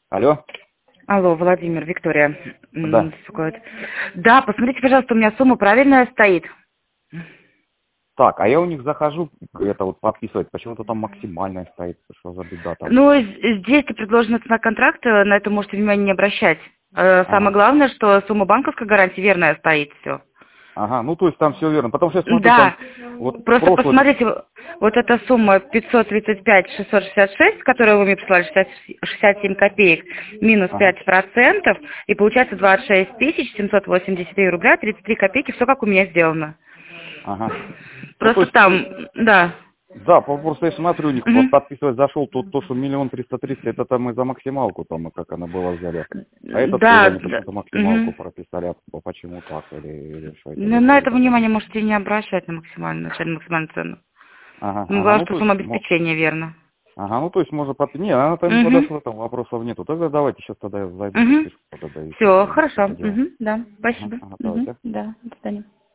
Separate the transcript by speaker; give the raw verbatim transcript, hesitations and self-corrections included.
Speaker 1: Алло?
Speaker 2: Алло, Владимир, Виктория. М,
Speaker 1: Да.
Speaker 2: беспокоит. Да, посмотрите, пожалуйста, у меня сумма правильная стоит.
Speaker 1: Так, а я у них захожу, это вот подписывать, почему-то там максимальная стоит, что за беда там.
Speaker 2: Ну, з- здесь предложена цена контракта, на это можете внимание не обращать. Э, Самое
Speaker 1: Ага.
Speaker 2: главное, что сумма банковской гарантии верная стоит, все.
Speaker 1: Ага, ну то есть там все верно. Потому что я смотрю, там
Speaker 2: Да,
Speaker 1: вот
Speaker 2: просто
Speaker 1: прошлый...
Speaker 2: посмотрите, вот эта сумма пятьсот тридцать пять шестьсот шестьдесят шесть, которую вы мне прислали, шестьдесят шестьдесят семь копеек, минус
Speaker 1: Ага,
Speaker 2: пять процентов, и получается двадцать шесть тысяч семьсот восемьдесят три рубля тридцать три копейки, все как у меня сделано.
Speaker 1: ага. Ну то
Speaker 2: Просто
Speaker 1: есть,
Speaker 2: там, да.
Speaker 1: да, по- просто я смотрю, у них вот
Speaker 2: Мгм.
Speaker 1: подписывать зашел, тут то, что миллион триста тридцать, это там мы за максималку, там, и как она была взяли. А этот тоже
Speaker 2: Да,
Speaker 1: они
Speaker 2: да.
Speaker 1: почему-то максималку
Speaker 2: Мгм.
Speaker 1: прописали, а почему так, или, или что это
Speaker 2: Ну,
Speaker 1: за
Speaker 2: на это
Speaker 1: фигня?
Speaker 2: внимание можете не обращать на максимальную, начальную максимальную цену.
Speaker 1: Ага,
Speaker 2: Ну,
Speaker 1: ага,
Speaker 2: главное,
Speaker 1: ну
Speaker 2: что
Speaker 1: то есть,
Speaker 2: сумма
Speaker 1: мо-
Speaker 2: обеспечения верна.
Speaker 1: ага, ну то есть можно под... Не, она там не
Speaker 2: Угу.
Speaker 1: подошла, там вопросов нету. Тогда давайте сейчас тогда я зайду,
Speaker 2: Угу.
Speaker 1: подпишу, тогда и все,
Speaker 2: Все,
Speaker 1: тогда
Speaker 2: хорошо.
Speaker 1: это дело.
Speaker 2: Угу. Да,
Speaker 1: Ага,
Speaker 2: спасибо.
Speaker 1: ага,
Speaker 2: Угу.
Speaker 1: давайте.
Speaker 2: Да, до свидания.